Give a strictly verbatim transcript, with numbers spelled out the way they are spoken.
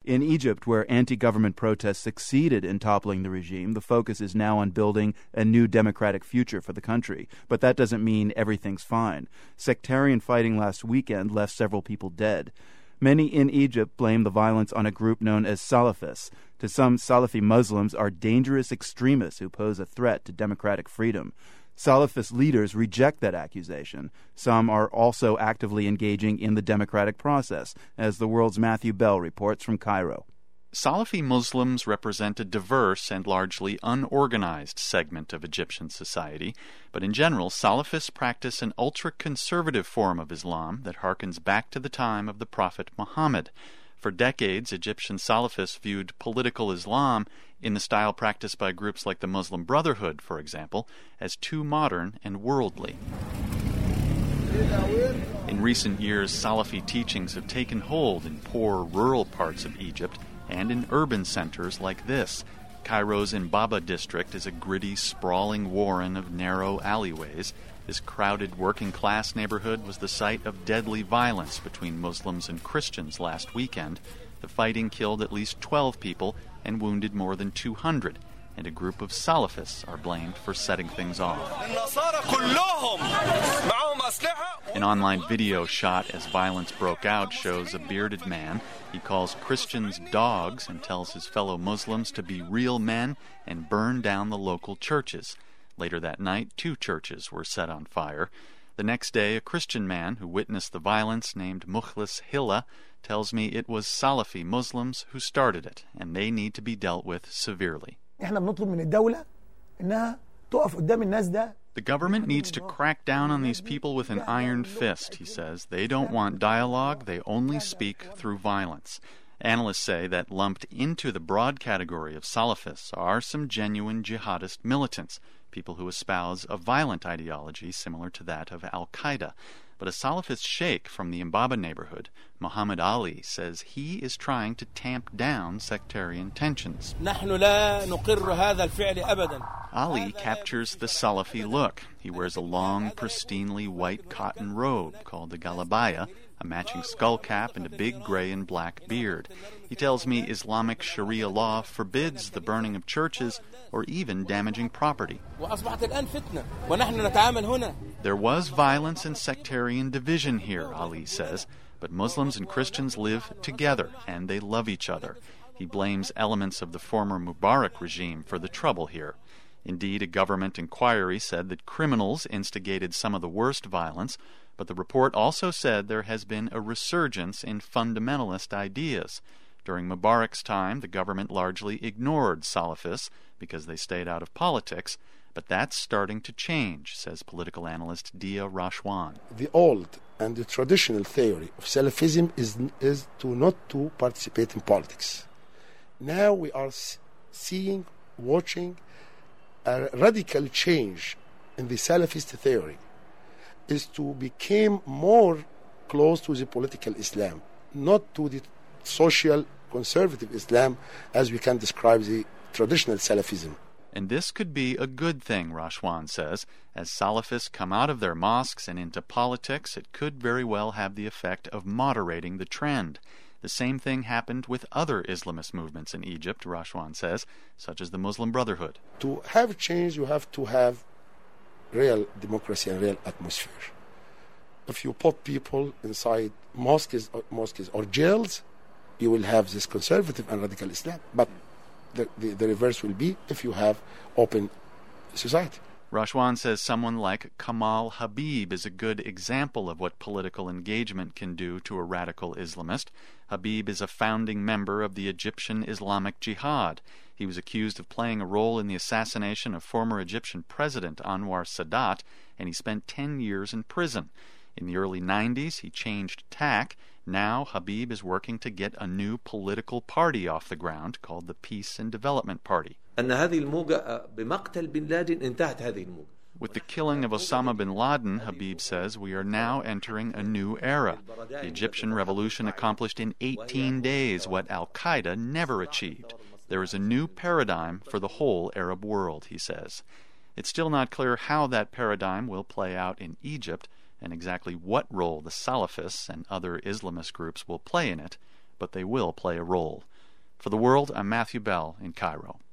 In Egypt, where anti-government protests succeeded in toppling the regime, the focus is now on building a new democratic future for the country. But that doesn't mean everything's fine. Sectarian fighting last weekend left several people dead. Many in Egypt blame the violence on a group known as Salafists. To some, Salafi Muslims are dangerous extremists who pose a threat to democratic freedom. Salafist leaders reject that accusation. Some are also actively engaging in the democratic process, as the world's Matthew Bell reports from Cairo. Salafi Muslims represent a diverse and largely unorganized segment of Egyptian society, but in general, Salafists practice an ultra-conservative form of Islam that harkens back to the time of the Prophet Muhammad. For decades, Egyptian Salafists viewed political Islam, in the style practiced by groups like the Muslim Brotherhood, for example, as too modern and worldly. In recent years, Salafi teachings have taken hold in poor rural parts of Egypt and in urban centers like this. Cairo's Imbaba district is a gritty, sprawling warren of narrow alleyways. This crowded working-class neighborhood was the site of deadly violence between Muslims and Christians last weekend. The fighting killed at least twelve people and wounded more than two hundred, and a group of Salafists are blamed for setting things off. An online video shot as violence broke out shows a bearded man. He calls Christians dogs and tells his fellow Muslims to be real men and burn down the local churches. Later that night, two churches were set on fire. The next day, a Christian man who witnessed the violence, named Mukhlis Hilla, tells me it was Salafi Muslims who started it, and they need to be dealt with severely. The government needs to crack down on these people with an iron fist, he says. They don't want dialogue, they only speak through violence. Analysts say that lumped into the broad category of Salafists are some genuine jihadist militants, people who espouse a violent ideology similar to that of Al-Qaeda. But a Salafist sheikh from the Imbaba neighborhood, Muhammad Ali, says he is trying to tamp down sectarian tensions. Ali captures the Salafi look. He wears a long, pristinely white cotton robe called the galabaya, a matching skull cap, and a big gray and black beard. He tells me Islamic Sharia law forbids the burning of churches or even damaging property. There was violence and sectarian division here, Ali says, but Muslims and Christians live together and they love each other. He blames elements of the former Mubarak regime for the trouble here. Indeed, a government inquiry said that criminals instigated some of the worst violence, but the report also said there has been a resurgence in fundamentalist ideas. During Mubarak's time, the government largely ignored Salafists because they stayed out of politics, but that's starting to change, says political analyst Dia Rashwan. The old and the traditional theory of Salafism is, is to not to participate in politics. Now we are seeing, watching a radical change in the Salafist theory, is to become more close to the political Islam, not to the social conservative Islam as we can describe the traditional Salafism. And this could be a good thing, Rashwan says. As Salafists come out of their mosques and into politics, it could very well have the effect of moderating the trend. The same thing happened with other Islamist movements in Egypt, Rashwan says, such as the Muslim Brotherhood. To have change, you have to have real democracy and real atmosphere. If you put people inside mosques or, mosques or jails, you will have this conservative and radical Islam. But the, the, the reverse will be if you have open society. Rashwan says someone like Kamal Habib is a good example of what political engagement can do to a radical Islamist. Habib is a founding member of the Egyptian Islamic Jihad. He was accused of playing a role in the assassination of former Egyptian President Anwar Sadat, and he spent ten years in prison. In the early nineties, he changed tack. Now Habib is working to get a new political party off the ground called the Peace and Development Party. With the killing of Osama bin Laden, Habib says, we are now entering a new era. The Egyptian revolution accomplished in eighteen days what Al-Qaeda never achieved. There is a new paradigm for the whole Arab world, he says. It's still not clear how that paradigm will play out in Egypt and exactly what role the Salafists and other Islamist groups will play in it, but they will play a role. For The World, I'm Matthew Bell in Cairo.